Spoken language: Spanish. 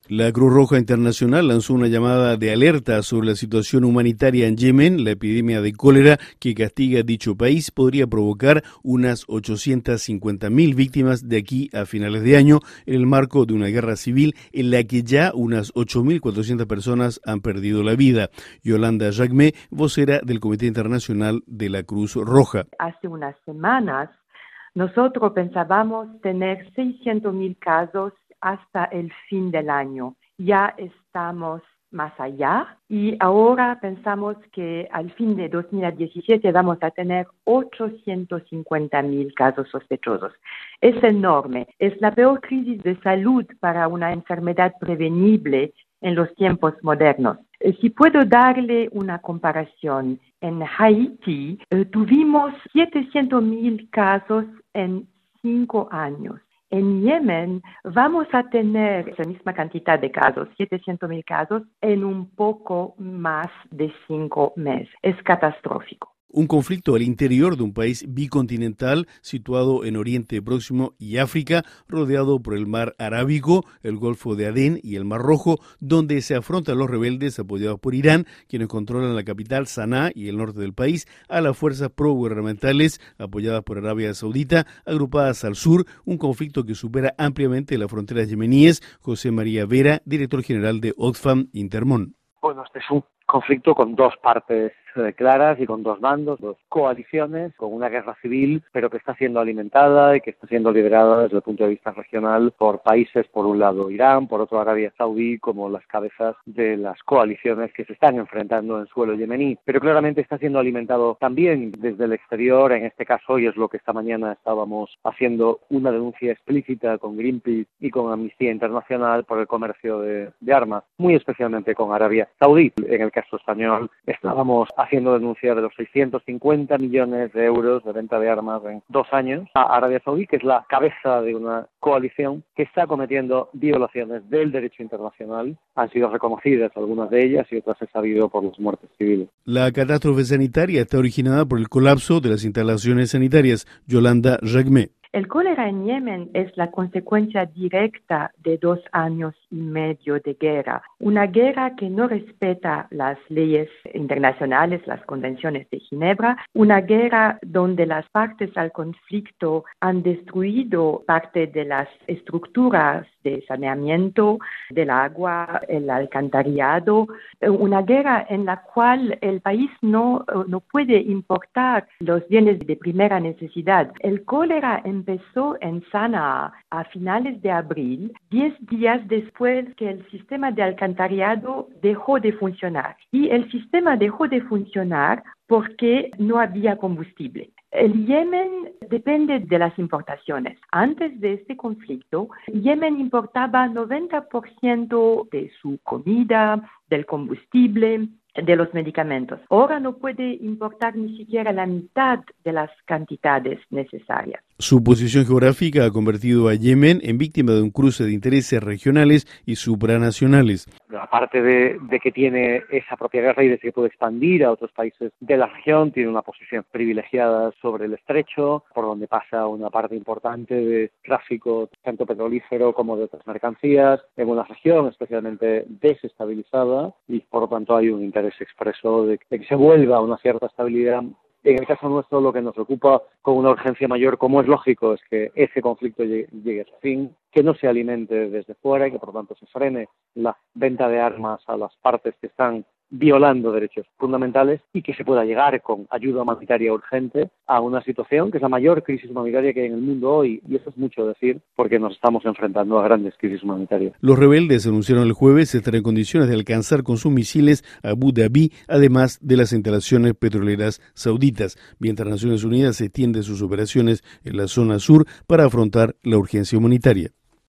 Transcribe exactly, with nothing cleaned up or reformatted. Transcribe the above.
La Cruz Roja Internacional lanzó una llamada de alerta sobre la situación humanitaria en Yemen. La epidemia de cólera que castiga dicho país podría provocar unas ochocientas cincuenta mil víctimas de aquí a finales de año, en el marco de una guerra civil en la que ya unas ocho mil cuatrocientas personas han perdido la vida. Yolanda Jacme, vocera del Comité Internacional de la Cruz Roja. Hace unas semanas nosotros pensábamos tener seiscientos mil casos hasta el fin del año. Ya estamos más allá y ahora pensamos que al fin de dos mil diecisiete vamos a tener ochocientos cincuenta mil casos sospechosos. Es enorme. Es la peor crisis de salud para una enfermedad prevenible en los tiempos modernos. Si puedo darle una comparación, en Haití eh, tuvimos setecientos mil casos en cinco años. En Yemen vamos a tener esa misma cantidad de casos, setecientos mil casos, en un poco más de cinco meses. Es catastrófico. Un conflicto al interior de un país bicontinental situado en Oriente Próximo y África, rodeado por el mar Arábigo, el Golfo de Adén y el Mar Rojo, donde se afrontan los rebeldes apoyados por Irán, quienes controlan la capital Saná y el norte del país, a las fuerzas pro-gubernamentales apoyadas por Arabia Saudita, agrupadas al sur, un conflicto que supera ampliamente las fronteras yemeníes. José María Vera, director general de Oxfam Intermón. Bueno, este es un conflicto con dos partes eh, claras y con dos bandos, dos coaliciones, con una guerra civil, pero que está siendo alimentada y que está siendo liderada desde el punto de vista regional por países, por un lado Irán, por otro Arabia Saudí, como las cabezas de las coaliciones que se están enfrentando en suelo yemení. Pero claramente está siendo alimentado también desde el exterior, en este caso hoy es lo que esta mañana estábamos haciendo una denuncia explícita con Greenpeace y con Amnistía Internacional por el comercio de, de armas, muy especialmente con Arabia Saudí. En el caso español estábamos haciendo denuncia de los seiscientos cincuenta millones de euros de venta de armas en dos años a Arabia Saudí, que es la cabeza de una coalición que está cometiendo violaciones del derecho internacional. Han sido reconocidas algunas de ellas y otras es sabido por las muertes civiles. La catástrofe sanitaria está originada por el colapso de las instalaciones sanitarias. Yolanda Jacme. El cólera en Yemen es la consecuencia directa de dos años y medio de guerra. Una guerra que no respeta las leyes internacionales, las convenciones de Ginebra. Una guerra donde las partes al conflicto han destruido parte de las estructuras de saneamiento, del agua, el alcantarillado. Una guerra en la cual el país no, no puede importar los bienes de primera necesidad. El cólera en empezó en Sanaa a finales de abril, diez días después que el sistema de alcantarillado dejó de funcionar. Y el sistema dejó de funcionar porque no había combustible. El Yemen depende de las importaciones. Antes de este conflicto, Yemen importaba noventa por ciento de su comida, del combustible, de los medicamentos. Ahora no puede importar ni siquiera la mitad de las cantidades necesarias. Su posición geográfica ha convertido a Yemen en víctima de un cruce de intereses regionales y supranacionales. Aparte de, de que tiene esa propia guerra y de que puede expandir a otros países de la región, tiene una posición privilegiada sobre el estrecho, por donde pasa una parte importante de tráfico tanto petrolífero como de otras mercancías, en una región especialmente desestabilizada y por lo tanto hay un interés expreso de que se vuelva a una cierta estabilidad. En el caso nuestro, lo que nos ocupa con una urgencia mayor, como es lógico, es que ese conflicto llegue, llegue a su fin, que no se alimente desde fuera y que por lo tanto se frene la venta de armas a las partes que están violando derechos fundamentales y que se pueda llegar con ayuda humanitaria urgente a una situación que es la mayor crisis humanitaria que hay en el mundo hoy, y eso es mucho decir porque nos estamos enfrentando a grandes crisis humanitarias. Los rebeldes anunciaron el jueves estar en condiciones de alcanzar con sus misiles a Abu Dhabi, además de las instalaciones petroleras sauditas, mientras Naciones Unidas extiende sus operaciones en la zona sur para afrontar la urgencia humanitaria.